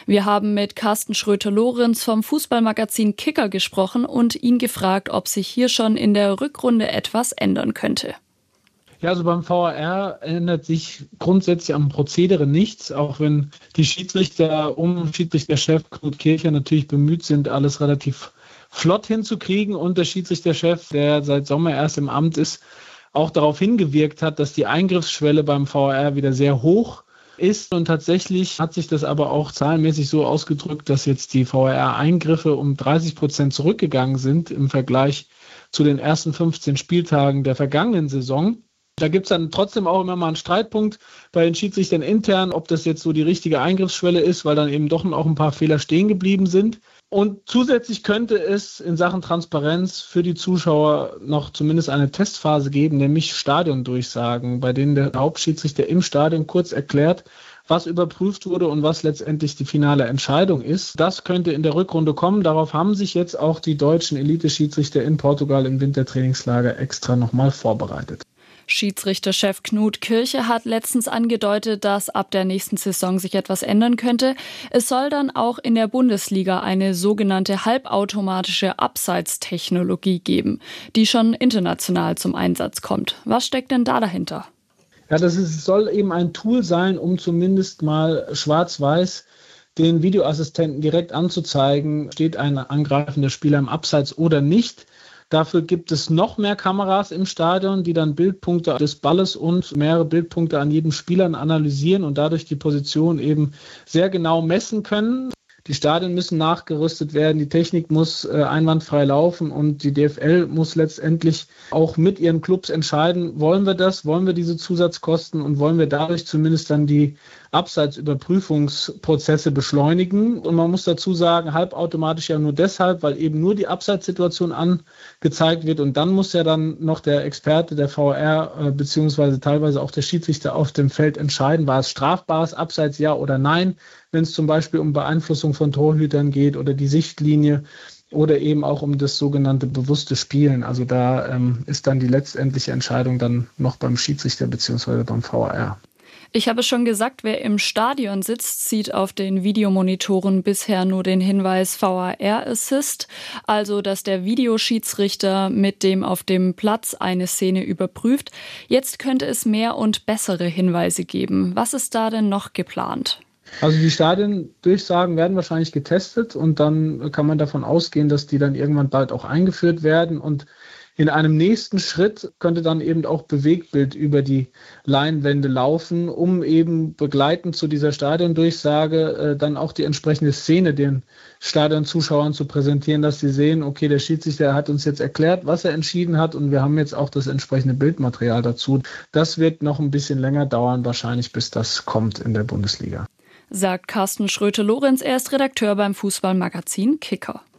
Wir haben mit Carsten Schröter-Lorenz vom Fußballmagazin Kicker gesprochen und ihn gefragt, ob sich hier schon in der Rückrunde etwas ändern könnte. Ja, also beim VAR ändert sich grundsätzlich am Prozedere nichts, auch wenn die Schiedsrichter Schiedsrichterchef Knut Kircher natürlich bemüht sind, alles relativ flott hinzukriegen und der Schiedsrichterchef, der seit Sommer erst im Amt ist, auch darauf hingewirkt hat, dass die Eingriffsschwelle beim VAR wieder sehr hoch ist. Und tatsächlich hat sich das aber auch zahlenmäßig so ausgedrückt, dass jetzt die VAR-Eingriffe um 30% zurückgegangen sind im Vergleich zu den ersten 15 Spieltagen der vergangenen Saison. Da gibt es dann trotzdem auch immer mal einen Streitpunkt bei den Schiedsrichtern intern, ob das jetzt so die richtige Eingriffsschwelle ist, weil dann eben doch auch ein paar Fehler stehen geblieben sind. Und zusätzlich könnte es in Sachen Transparenz für die Zuschauer noch zumindest eine Testphase geben, nämlich Stadiondurchsagen, bei denen der Hauptschiedsrichter im Stadion kurz erklärt, was überprüft wurde und was letztendlich die finale Entscheidung ist. Das könnte in der Rückrunde kommen. Darauf haben sich jetzt auch die deutschen Elite-Schiedsrichter in Portugal im Wintertrainingslager extra nochmal vorbereitet. Schiedsrichterchef Knut Kircher hat letztens angedeutet, dass ab der nächsten Saison sich etwas ändern könnte. Es soll dann auch in der Bundesliga eine sogenannte halbautomatische Abseitstechnologie geben, die schon international zum Einsatz kommt. Was steckt denn da dahinter? Ja, soll eben ein Tool sein, um zumindest mal schwarz-weiß den Videoassistenten direkt anzuzeigen, steht ein angreifender Spieler im Abseits oder nicht. Dafür gibt es noch mehr Kameras im Stadion, die dann Bildpunkte des Balles und mehrere Bildpunkte an jedem Spieler analysieren und dadurch die Position eben sehr genau messen können. Die Stadien müssen nachgerüstet werden, die Technik muss einwandfrei laufen und die DFL muss letztendlich auch mit ihren Clubs entscheiden, wollen wir das, wollen wir diese Zusatzkosten und wollen wir dadurch zumindest dann die Abseitsüberprüfungsprozesse beschleunigen. Und man muss dazu sagen, halbautomatisch ja nur deshalb, weil eben nur die Abseitssituation angezeigt wird und dann muss ja dann noch der Experte, der VR beziehungsweise teilweise auch der Schiedsrichter auf dem Feld entscheiden, war es strafbares Abseits, ja oder nein, wenn es zum Beispiel um Beeinflussung von Torhütern geht oder die Sichtlinie oder eben auch um das sogenannte bewusste Spielen. Also da ist dann die letztendliche Entscheidung dann noch beim Schiedsrichter beziehungsweise beim VAR. Ich habe schon gesagt, wer im Stadion sitzt, sieht auf den Videomonitoren bisher nur den Hinweis VAR Assist, also dass der Videoschiedsrichter mit dem auf dem Platz eine Szene überprüft. Jetzt könnte es mehr und bessere Hinweise geben. Was ist da denn noch geplant? Also die Stadiondurchsagen werden wahrscheinlich getestet und dann kann man davon ausgehen, dass die dann irgendwann bald auch eingeführt werden und in einem nächsten Schritt könnte dann eben auch Bewegtbild über die Leinwände laufen, um eben begleitend zu dieser Stadiondurchsage dann auch die entsprechende Szene den Stadionzuschauern zu präsentieren, dass sie sehen, okay, der Schiedsrichter hat uns jetzt erklärt, was er entschieden hat und wir haben jetzt auch das entsprechende Bildmaterial dazu. Das wird noch ein bisschen länger dauern, wahrscheinlich bis das kommt in der Bundesliga. Sagt Carsten Schröter-Lorenz, er ist Redakteur beim Fußballmagazin Kicker.